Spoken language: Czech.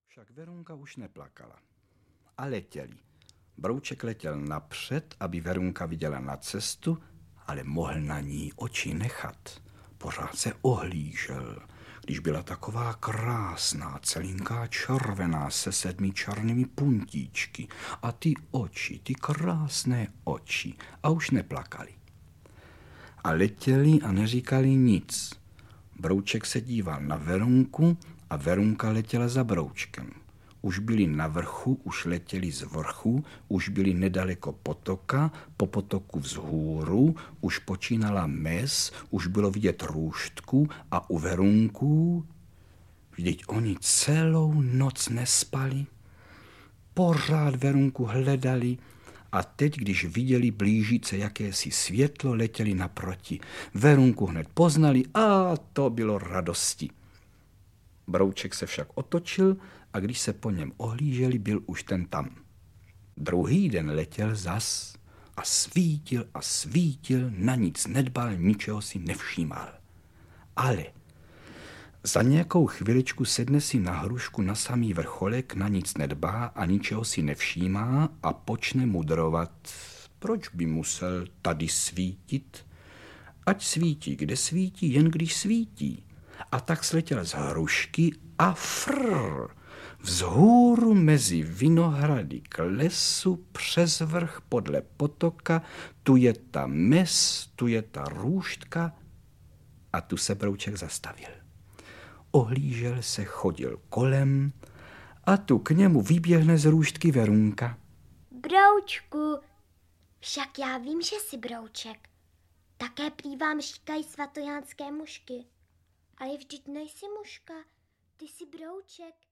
Však Verunka už neplakala. A letěli. Brouček letěl napřed, aby Verunka viděla na cestu, ale mohl na ní oči nechat. Pořád se ohlížel, když byla taková krásná, celinká červená se 7 černými puntíčky. A ty oči, ty krásné oči. A už neplakali. A letěli a neříkali nic. Brouček se díval na Verunku a Verunka letěla za Broučkem. Už byli na vrchu, už letěli z vrchu, už byli nedaleko potoka, po potoku vzhůru, už počínala mes, už bylo vidět růštku a u Verunků. Vždyť oni celou noc nespali. Pořád Verunku hledali a teď, když viděli blížit se jakési světlo, letěli naproti. Verunku hned poznali a to bylo radosti. Brouček se však otočil a když se po něm ohlíželi, byl už ten tam. Druhý den letěl zas a svítil, na nic nedbal, ničeho si nevšímal. Ale za nějakou chviličku sedne si na hrušku na samý vrcholek, na nic nedbá a ničeho si nevšímá a počne mudrovat. Proč by musel tady svítit? Ať svítí, kde svítí, jen když svítí. A tak sletěl z hrušky a frr, vzhůru mezi vinohrady k lesu, přes vrch podle potoka, tu je ta mes, tu je ta růštka a tu se Brouček zastavil. Ohlížel se, chodil kolem a tu k němu vyběhne z růštky Verunka. Broučku, však já vím, že jsi Brouček. Také prý vám říkají svatojánské mušky. Ale vždyť nejsi muška, ty jsi Brouček.